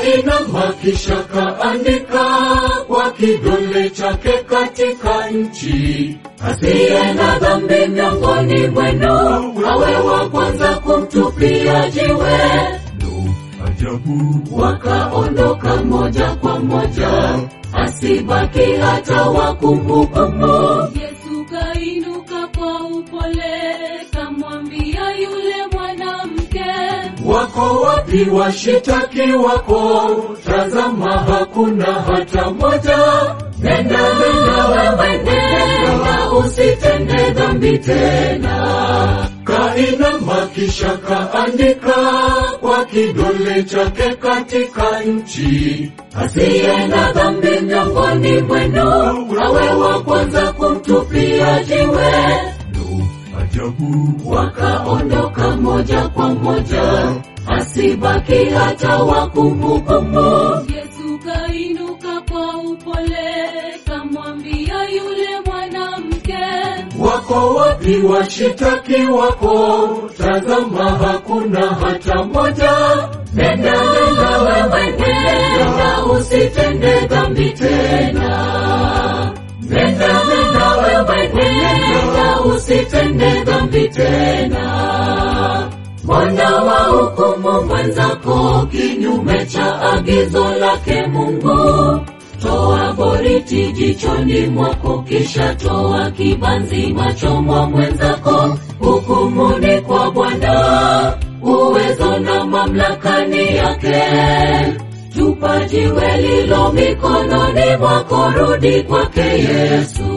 Kainama kisha kaandika kwa kidole chake katika nchi, asiye na dhambi miongoni mwenu awe wa kwanza kumtupia jiwe. Ajabu. Wakaondoka moja kwa moja, asibaki hata wakumhukumu. Yesu kainuka kwa upole, kamwambia yule mwanamke, wako wapi washitaki wako? Tazama hakuna hata moja. Nenda wewe, nenda, usitende dhambi tena. Kainama kisha kaandika kwa kidole chake katika nchi, asiye na dhambi miongoni mwenu awe wa kwanza kumtupia jiwe. Ajabu. Wakaondoka moja kwa moja, asibaki hata wakumhukumu. Yesu kainuka kwa upole, kamwambia yule mwanamke, wako wapi washitaki wako? Tazama hakuna hata moja. Nenda wewe, nenda, usitende dhambi tena. Nenda wewe, nenda, usitende dhambi tena. Mbona wahukumu mwenzako kinyume cha agizo lake Mungu? Toa boriti jichoni mwako, kisha toa kibanzi macho mwa mwenzako. Hukumuni kwa Bwana, uwezo na mamlakani yake. Tupa jiwe lilo mikononi mwako, rudi kwake Yesu.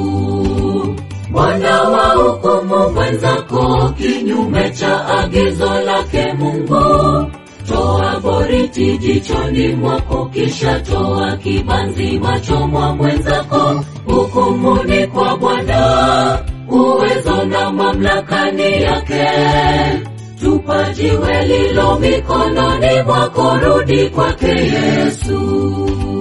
Mbona wahukumu mwenzako kinyume cha agizo lake Mungu? Toa boriti jichoni mwako, kisha toa kibanzi macho mwa mwenzako. Hukumuni kwa Bwana, uwezo na mamlakani yake. Tupa jiwe lilo mikononi mwako, rudi kwake Yesu.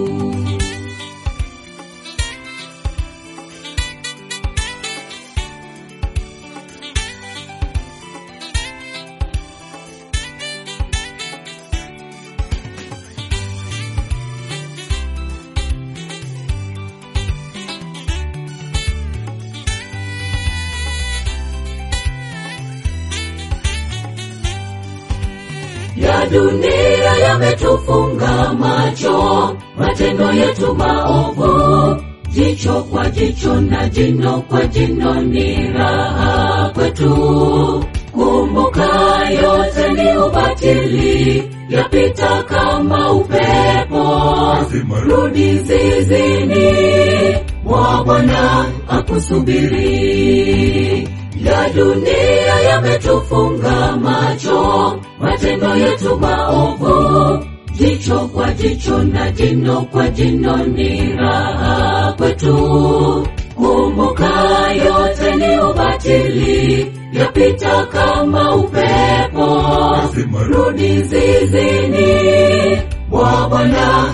Ya dunia yametufunga macho, matendo yetu maovu. Jicho kwa jicho na jino kwa jino ni raha kwetu. Kumbuka yote ni ubatili, yapita kama upepo. Rudi zizini mwa Bwana akusubiri. Ya dunia yametufunga macho, matendo yetu maovu. Jicho kwa jicho na jino kwa jino ni raha kwetu. Kumbuka yote ni ubatili, yapita kama upepo. Rudi zizini mwa Bwana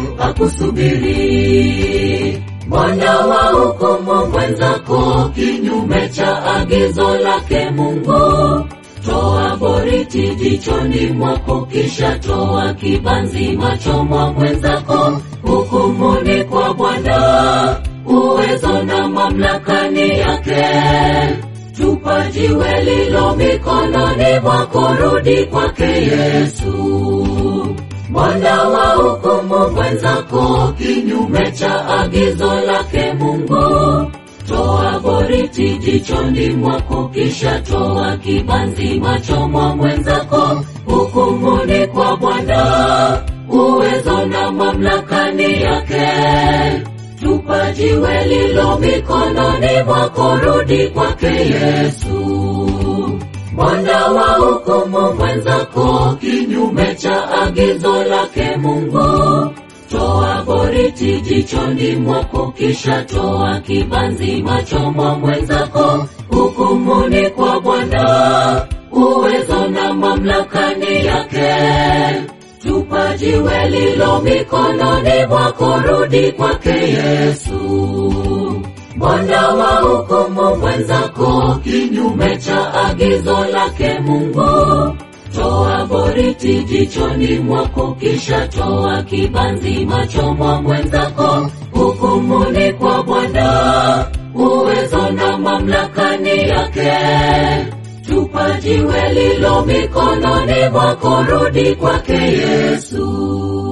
akusubiri. Mbona wahukumu mwenzako kinyume cha agizo lake Mungu? Toa boriti jichoni mwako, kisha toa kibanzi macho mwa mwenzako. Hukumuni kwa Bwana, uwezo na mamlakani yake. Tupa jiwe lilo mikononi mwako, rudi kwake Yesu. Mbona wahukumu mwenzako kinyume cha agizo lake Mungu? Toa boriti jichoni mwako, kisha toa kibanzi macho mwa mwenzako. Hukumuni kwa Bwana, uwezo na mamlakani yake. Tupa jiwe lilo mikononi mwako, rudi kwake Yesu. Mbona wahukumu mwenzako kinyume cha agizo lake Mungu? Toa boriti jichoni mwako, kisha toa kibanzi macho mwa mwenzako. Hukumuni kwa Bwana, uwezo na mamlakani yake. Tupa jiwe lilo mikononi mwako, rudi kwake Yesu. Mbona wahukumu mwenzako kinyume cha agizo lake Mungu? Toa boriti jichoni mwako, kisha toa kibanzi macho mwa mwenzako. Hukumuni kwa Bwana, uwezo na mamlaka ni yake. Tupa jiwe lilo mikononi mwako, rudi kwake Yesu.